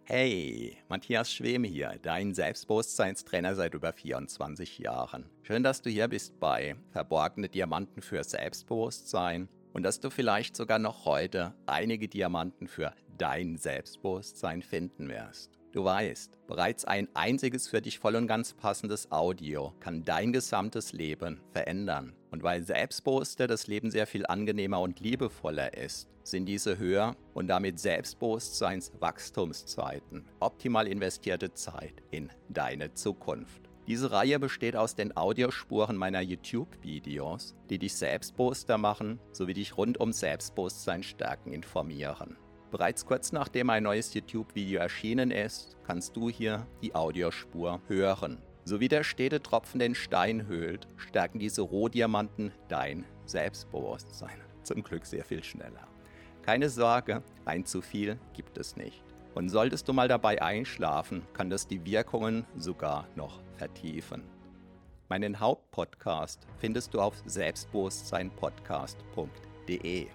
Hey, Matthias Schwem hier, dein Selbstbewusstseinstrainer seit über 24 Jahren. Schön, dass du hier bist bei Verborgene Diamanten für Selbstbewusstsein und dass du vielleicht sogar noch heute einige Diamanten für dein Selbstbewusstsein finden wirst. Du weißt, bereits ein einziges für dich voll und ganz passendes Audio kann dein gesamtes Leben verändern. Und weil Selbstbewusster das Leben sehr viel angenehmer und liebevoller ist, sind diese Höher- und damit Selbstbewusstseinswachstumszeiten optimal investierte Zeit in deine Zukunft. Diese Reihe besteht aus den Audiospuren meiner YouTube-Videos, die dich selbstbewusster machen, sowie dich rund um Selbstbewusstsein stärken informieren. Bereits kurz nachdem ein neues YouTube-Video erschienen ist, kannst du hier die Audiospur hören. So wie der stete Tropfen den Stein höhlt, stärken diese Rohdiamanten dein Selbstbewusstsein. Zum Glück sehr viel schneller. Keine Sorge, ein zu viel gibt es nicht. Und solltest du mal dabei einschlafen, kann das die Wirkungen sogar noch vertiefen. Meinen Hauptpodcast findest du auf selbstbewusstseinpodcast.de.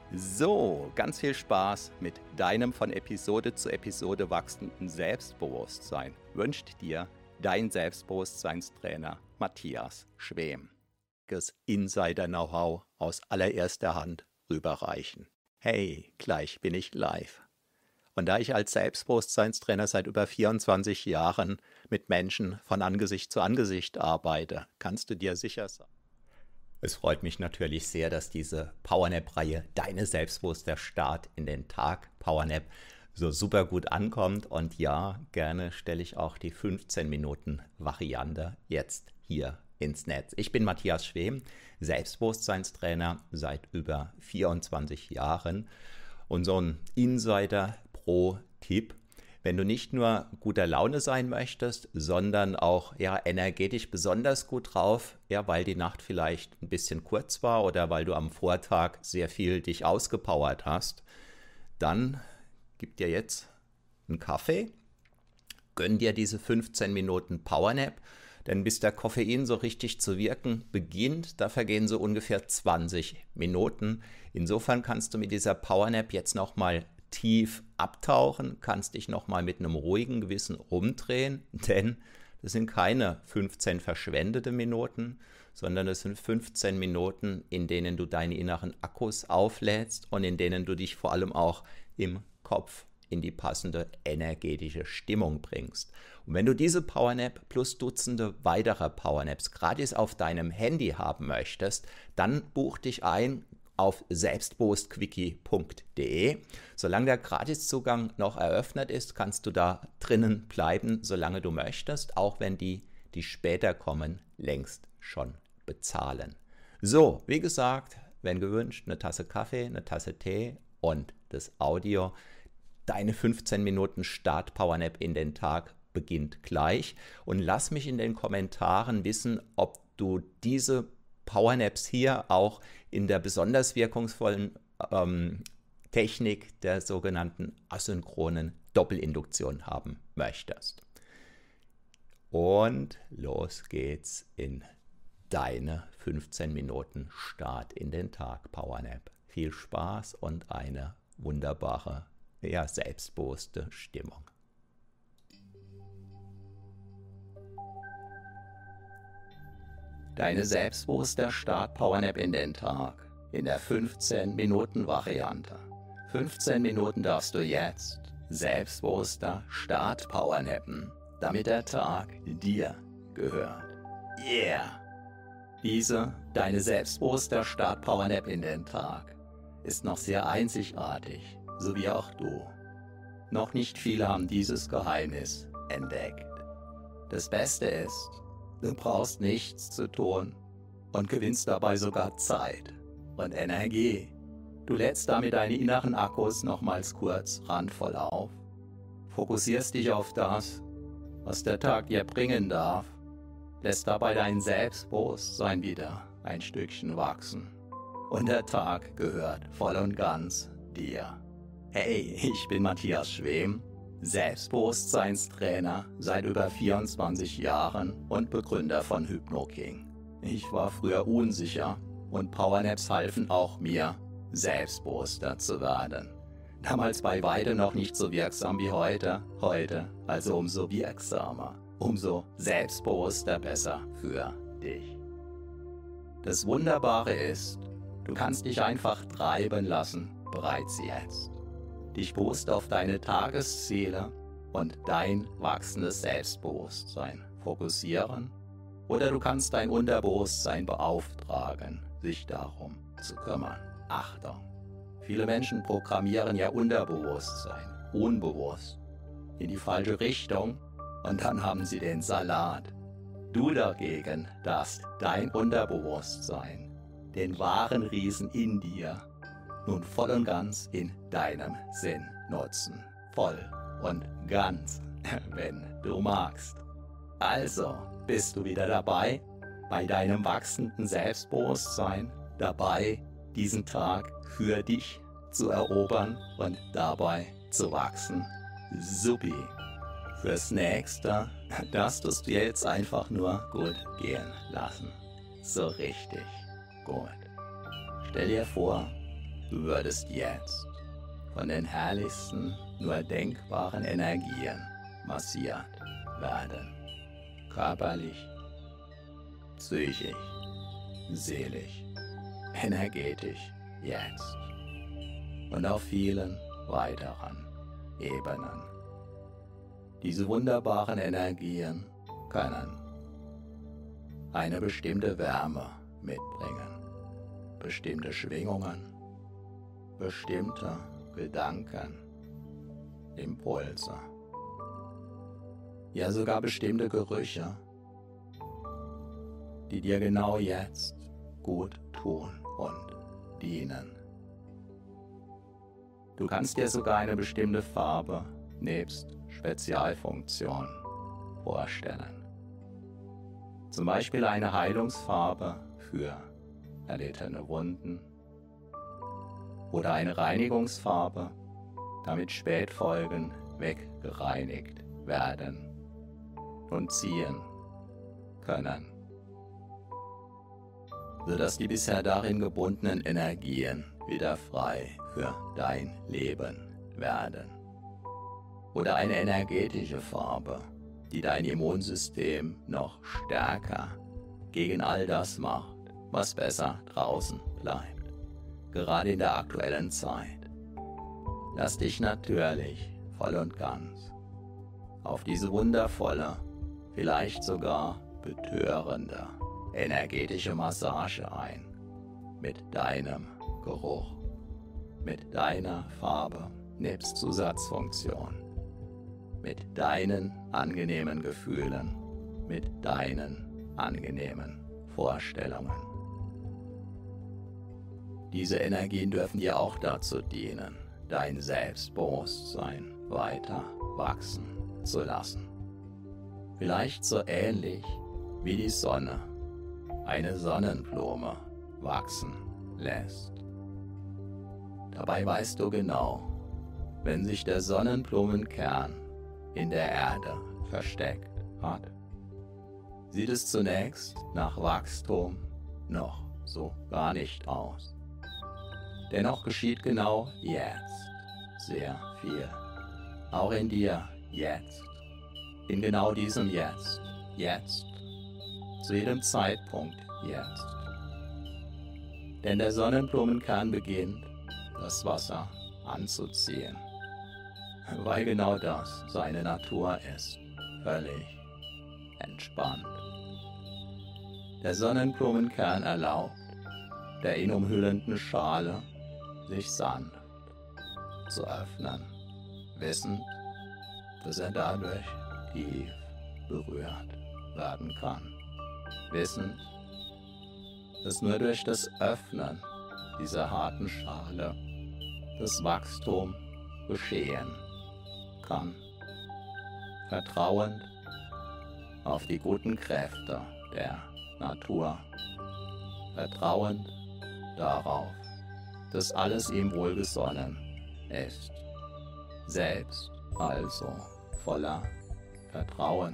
So, ganz viel Spaß mit deinem von Episode zu Episode wachsenden Selbstbewusstsein wünscht dir dein Selbstbewusstseinstrainer Matthias Schwem. Das Insider-Know-how aus allererster Hand rüberreichen. Hey, gleich bin ich live. Und da ich als Selbstbewusstseinstrainer seit über 24 Jahren mit Menschen von Angesicht zu Angesicht arbeite, kannst du dir sicher sein. Es freut mich natürlich sehr, dass diese Powernap-Reihe Deine selbstbewusster Start in den Tag Powernap so super gut ankommt. Und ja, gerne stelle ich auch die 15-Minuten-Variante jetzt hier ins Netz. Ich bin Matthias Schwem, Selbstbewusstseinstrainer seit über 24 Jahren. Und so ein Insider pro Tipp: Wenn du nicht nur guter Laune sein möchtest, sondern auch energetisch besonders gut drauf, weil die Nacht vielleicht ein bisschen kurz war oder weil du am Vortag sehr viel dich ausgepowert hast, dann gib dir jetzt einen Kaffee, gönn dir diese 15 Minuten Powernap, denn bis der Koffein so richtig zu wirken beginnt, da vergehen so ungefähr 20 Minuten. Insofern kannst du mit dieser Powernap jetzt nochmal tief abtauchen, kannst dich nochmal mit einem ruhigen Gewissen umdrehen, denn das sind keine 15 verschwendete Minuten, sondern das sind 15 Minuten, in denen du deine inneren Akkus auflädst und in denen du dich vor allem auch im Kopf in die passende energetische Stimmung bringst. Und wenn du diese Powernap plus Dutzende weiterer Powernaps gratis auf deinem Handy haben möchtest, dann buch dich ein auf selbstbewusstquickie.de. Solange der Gratiszugang noch eröffnet ist, kannst du da drinnen bleiben, solange du möchtest, auch wenn die später kommen, längst schon bezahlen. So, wie gesagt, wenn gewünscht, eine Tasse Kaffee, eine Tasse Tee und das Audio. Deine 15 Minuten Start-Powernap in den Tag beginnt gleich. Und lass mich in den Kommentaren wissen, ob du diese Powernaps hier auch in der besonders wirkungsvollen Technik der sogenannten asynchronen Doppelinduktion haben möchtest. Und los geht's in deine 15 Minuten Start in den Tag Powernap. Viel Spaß und eine wunderbare, selbstbewusste Stimmung. Deine selbstbewusster Start Powernap in den Tag in der 15-Minuten-Variante. 15 Minuten darfst du jetzt selbstbewusster Start Powernappen, damit der Tag dir gehört. Yeah! Diese, deine selbstbewusster Start Powernap in den Tag, ist noch sehr einzigartig, so wie auch du. Noch nicht viele haben dieses Geheimnis entdeckt. Das Beste ist, du brauchst nichts zu tun und gewinnst dabei sogar Zeit und Energie. Du lädst damit deine inneren Akkus nochmals kurz randvoll auf, fokussierst dich auf das, was der Tag dir bringen darf, lässt dabei dein Selbstbewusstsein wieder ein Stückchen wachsen. Und der Tag gehört voll und ganz dir. Hey, ich bin Matthias Schwem, Selbstbewusstseinstrainer seit über 24 Jahren und Begründer von HypnoKing. Ich war früher unsicher und Powernaps halfen auch mir, selbstbewusster zu werden. Damals bei weitem noch nicht so wirksam wie heute, also umso wirksamer, umso selbstbewusster besser für dich. Das Wunderbare ist, du kannst dich einfach treiben lassen, bereits jetzt. Dich bewusst auf deine Tagesziele und dein wachsendes Selbstbewusstsein fokussieren, oder du kannst dein Unterbewusstsein beauftragen, sich darum zu kümmern. Achtung! Viele Menschen programmieren ihr Unterbewusstsein unbewusst in die falsche Richtung und dann haben sie den Salat. Du dagegen darfst dein Unterbewusstsein, den wahren Riesen in dir, nun voll und ganz in deinem Sinn nutzen. Voll und ganz, wenn du magst. Also, bist du wieder dabei, bei deinem wachsenden Selbstbewusstsein, dabei, diesen Tag für dich zu erobern und dabei zu wachsen? Supi! Fürs Nächste darfst du es dir jetzt einfach nur gut gehen lassen. So richtig gut. Stell dir vor, du würdest jetzt von den herrlichsten, nur denkbaren Energien massiert werden. Körperlich, psychisch, seelisch, energetisch, jetzt. Und auf vielen weiteren Ebenen. Diese wunderbaren Energien können eine bestimmte Wärme mitbringen, bestimmte Schwingungen, bestimmte Gedanken, Impulse, ja sogar bestimmte Gerüche, die dir genau jetzt gut tun und dienen. Du kannst dir sogar eine bestimmte Farbe nebst Spezialfunktion vorstellen. Zum Beispiel eine Heilungsfarbe für erlittene Wunden oder eine Reinigungsfarbe, damit Spätfolgen weggereinigt werden und ziehen können, sodass die bisher darin gebundenen Energien wieder frei für dein Leben werden. Oder eine energetische Farbe, die dein Immunsystem noch stärker gegen all das macht, was besser draußen bleibt, gerade in der aktuellen Zeit. Lass dich natürlich voll und ganz auf diese wundervolle, vielleicht sogar betörende, energetische Massage ein, mit deinem Geruch, mit deiner Farbe nebst Zusatzfunktion, mit deinen angenehmen Gefühlen, mit deinen angenehmen Vorstellungen. Diese Energien dürfen dir auch dazu dienen, dein Selbstbewusstsein weiter wachsen zu lassen. Vielleicht so ähnlich wie die Sonne eine Sonnenblume wachsen lässt. Dabei weißt du genau, wenn sich der Sonnenblumenkern in der Erde versteckt hat, sieht es zunächst nach Wachstum noch so gar nicht aus. Dennoch geschieht genau jetzt sehr viel. Auch in dir jetzt. In genau diesem Jetzt. Jetzt. Zu jedem Zeitpunkt jetzt. Denn der Sonnenblumenkern beginnt, das Wasser anzuziehen. Weil genau das seine Natur ist. Völlig entspannt. Der Sonnenblumenkern erlaubt der ihn umhüllenden Schale, sich sanft zu öffnen, wissend, dass er dadurch tief berührt werden kann. Wissend, dass nur durch das Öffnen dieser harten Schale das Wachstum geschehen kann. Vertrauend auf die guten Kräfte der Natur. Vertrauend darauf, dass alles ihm wohlgesonnen ist. Selbst also voller Vertrauen.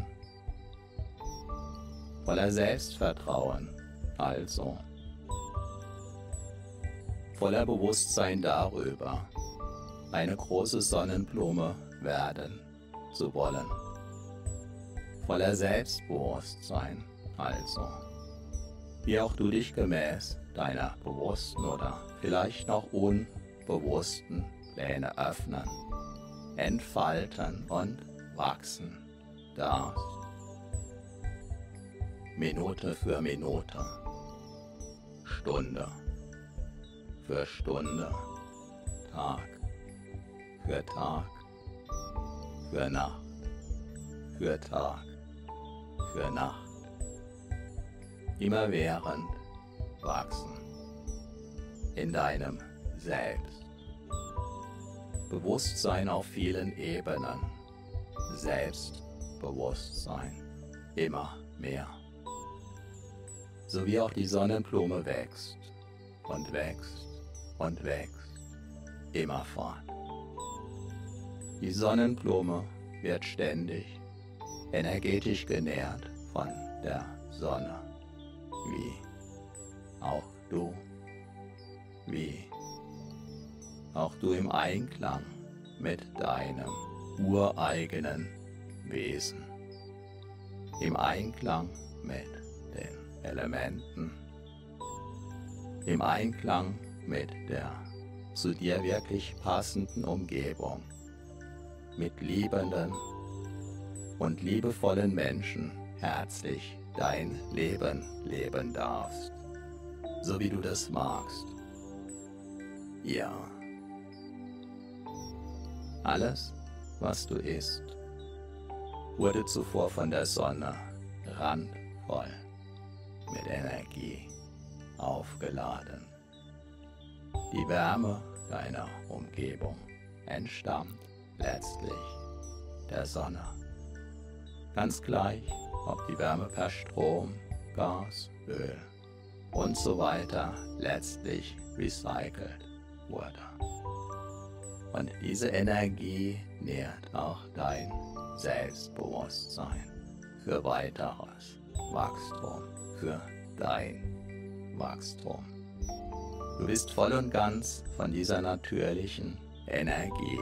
Voller Selbstvertrauen also. Voller Bewusstsein darüber, eine große Sonnenblume werden zu wollen. Voller Selbstbewusstsein also, wie auch du dich gemäß deiner bewussten oder vielleicht noch unbewussten Pläne öffnen, entfalten und wachsen darfst. Minute für Minute, Stunde für Stunde, Tag für Tag, für Nacht für Tag, für Nacht, immerwährend wachsen in deinem Selbst. Bewusstsein auf vielen Ebenen, Selbstbewusstsein, immer mehr. So wie auch die Sonnenblume wächst und wächst und wächst, immerfort. Die Sonnenblume wird ständig energetisch genährt von der Sonne, wie auch du, im Einklang mit deinem ureigenen Wesen, im Einklang mit den Elementen, im Einklang mit der zu dir wirklich passenden Umgebung, mit liebenden und liebevollen Menschen herzlich dein Leben leben darfst, so wie du das magst. Ja. Alles, was du isst, wurde zuvor von der Sonne randvoll mit Energie aufgeladen. Die Wärme deiner Umgebung entstammt letztlich der Sonne. Ganz gleich, ob die Wärme per Strom, Gas, Öl und so weiter letztlich recycelt wurde. Und diese Energie nährt auch dein Selbstbewusstsein für weiteres Wachstum, für dein Wachstum. Du bist voll und ganz von dieser natürlichen Energie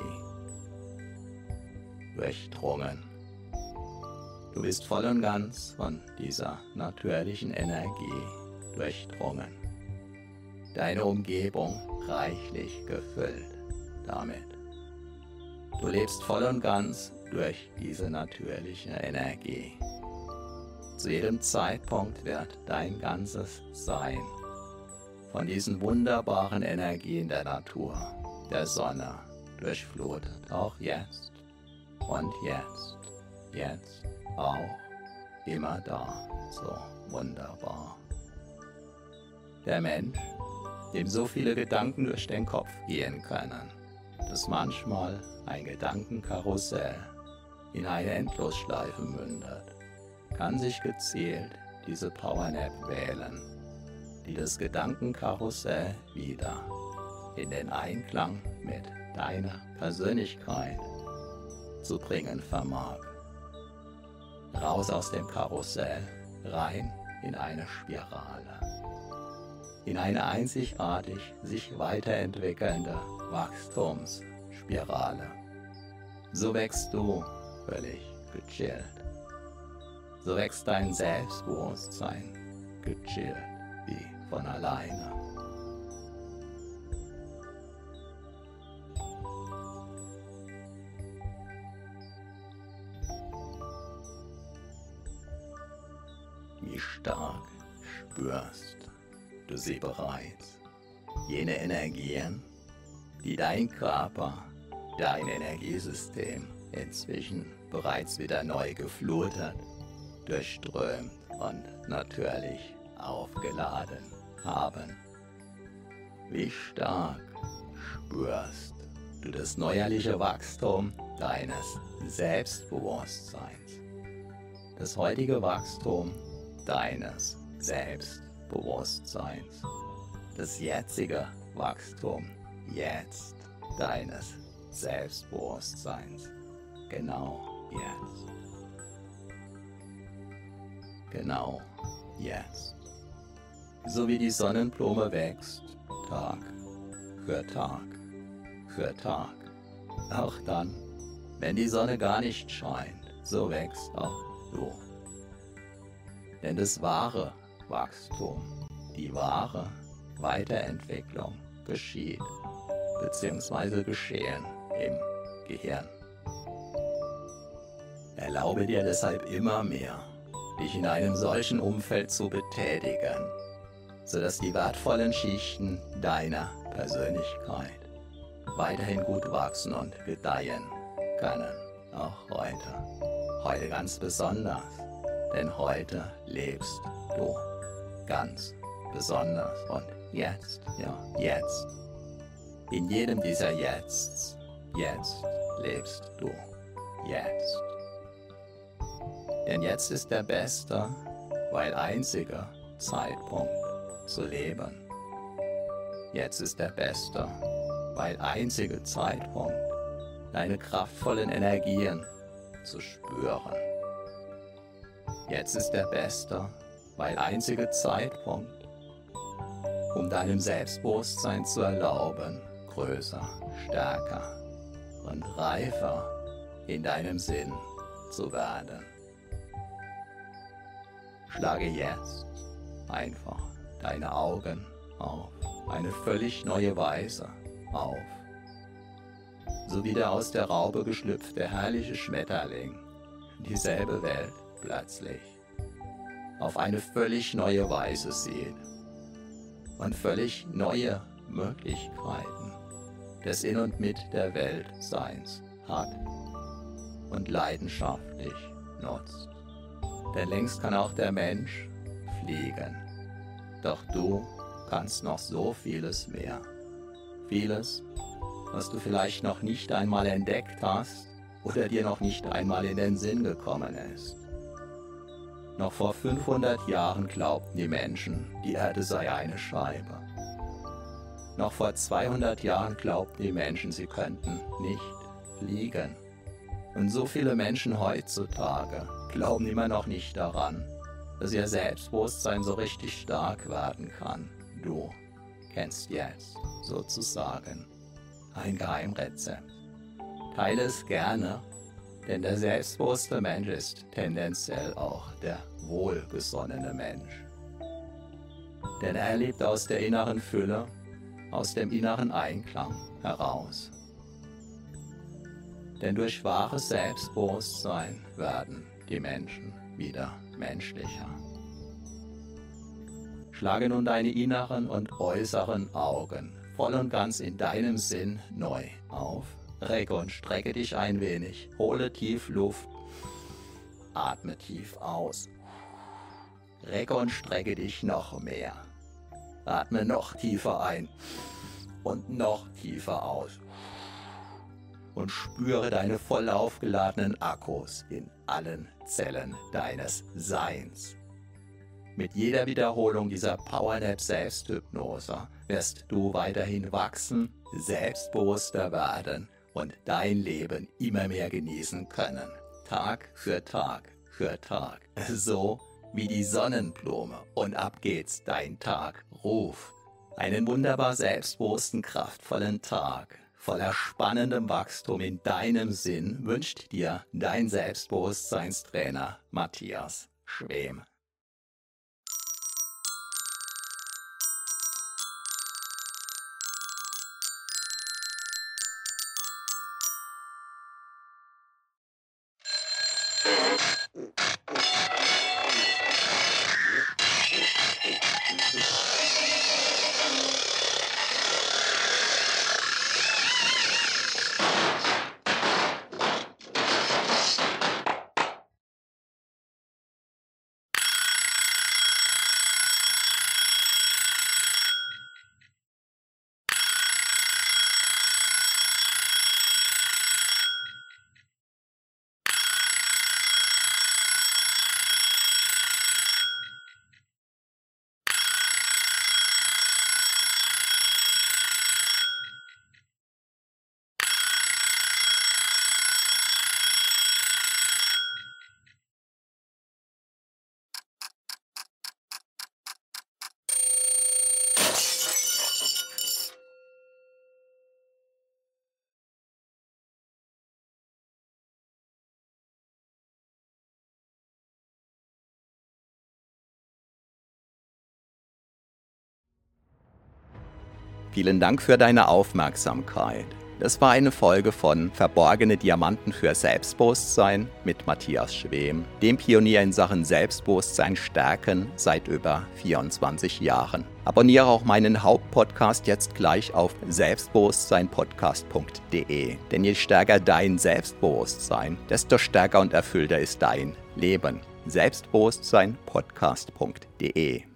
durchdrungen. Du bist voll und ganz von dieser natürlichen Energie durchdrungen. Deine Umgebung reichlich gefüllt damit. Du lebst voll und ganz durch diese natürliche Energie. Zu jedem Zeitpunkt wird dein ganzes Sein von diesen wunderbaren Energien der Natur, der Sonne, durchflutet. Auch jetzt und jetzt auch, immer da, so wunderbar. Der Mensch, dem so viele Gedanken durch den Kopf gehen können, dass manchmal ein Gedankenkarussell in eine Endlosschleife mündet, kann sich gezielt diese Powernap wählen, die das Gedankenkarussell wieder in den Einklang mit deiner Persönlichkeit zu bringen vermag. Raus aus dem Karussell, rein in eine Spirale, in eine einzigartig sich weiterentwickelnde Wachstumsspirale. So wächst du völlig gechillt. So wächst dein Selbstbewusstsein gechillt wie von alleine. Wie stark spürst du sie bereits, jene Energien, die dein Körper, dein Energiesystem inzwischen bereits wieder neu geflutet, durchströmt und natürlich aufgeladen haben. Wie stark spürst du das neuerliche Wachstum deines Selbstbewusstseins, das heutige Wachstum deines Selbstbewusstseins, das jetzige Wachstum jetzt deines Selbstbewusstseins, genau jetzt. Genau jetzt. So wie die Sonnenblume wächst, Tag für Tag für Tag, Auch dann, wenn die Sonne gar nicht scheint, so wächst auch du. Denn das wahre Wachstum, die wahre Weiterentwicklung geschieht bzw. geschehen im Gehirn. Erlaube dir deshalb immer mehr, dich in einem solchen Umfeld zu betätigen, sodass die wertvollen Schichten deiner Persönlichkeit weiterhin gut wachsen und gedeihen können, auch heute. Heute ganz besonders, denn heute lebst du ganz besonders. Und jetzt, ja, jetzt, in jedem dieser Jetzts, jetzt lebst du, jetzt. Denn jetzt ist der beste, weil einzige Zeitpunkt zu leben. Jetzt ist der beste, weil einzige Zeitpunkt, deine kraftvollen Energien zu spüren. Jetzt ist der beste, weil einzige Zeitpunkt, um deinem Selbstbewusstsein zu erlauben, größer, stärker und reifer in deinem Sinn zu werden. Schlage jetzt einfach deine Augen auf eine völlig neue Weise auf, so wie der aus der Raupe geschlüpfte herrliche Schmetterling dieselbe Welt plötzlich auf eine völlig neue Weise sieht und völlig neue Möglichkeiten des In und Mit der Weltseins hat und leidenschaftlich nutzt. Denn längst kann auch der Mensch fliegen, doch du kannst noch so vieles mehr. Vieles, was du vielleicht noch nicht einmal entdeckt hast oder dir noch nicht einmal in den Sinn gekommen ist. Noch vor 500 Jahren glaubten die Menschen, die Erde sei eine Scheibe. Noch vor 200 Jahren glaubten die Menschen, sie könnten nicht fliegen. Und so viele Menschen heutzutage glauben immer noch nicht daran, dass ihr Selbstbewusstsein so richtig stark werden kann. Du kennst jetzt sozusagen ein Geheimrezept. Teile es gerne, denn der selbstbewusste Mensch ist tendenziell auch der wohlgesonnene Mensch. Denn er lebt aus der inneren Fülle, aus dem inneren Einklang heraus. Denn durch wahres Selbstbewusstsein werden die Menschen wieder menschlicher. Schlage nun deine inneren und äußeren Augen voll und ganz in deinem Sinn neu auf. Recke und strecke dich ein wenig, hole tief Luft, atme tief aus. Recke und strecke dich noch mehr. Atme noch tiefer ein und noch tiefer aus. Und spüre deine voll aufgeladenen Akkus in allen Zellen deines Seins. Mit jeder Wiederholung dieser Powernap Selbsthypnose wirst du weiterhin wachsen, selbstbewusster werden und dein Leben immer mehr genießen können. Tag für Tag für Tag. So wie die Sonnenblume. Und ab geht's, dein Tag. Ruf. Einen wunderbar selbstbewussten, kraftvollen Tag. Voller spannendem Wachstum in deinem Sinn wünscht dir dein Selbstbewusstseinstrainer Matthias Schwem. Vielen Dank für deine Aufmerksamkeit. Das war eine Folge von Verborgene Diamanten für Selbstbewusstsein mit Matthias Schwem, dem Pionier in Sachen Selbstbewusstsein stärken seit über 24 Jahren. Abonniere auch meinen Hauptpodcast jetzt gleich auf selbstbewusstseinpodcast.de. Denn je stärker dein Selbstbewusstsein, desto stärker und erfüllter ist dein Leben. Selbstbewusstseinpodcast.de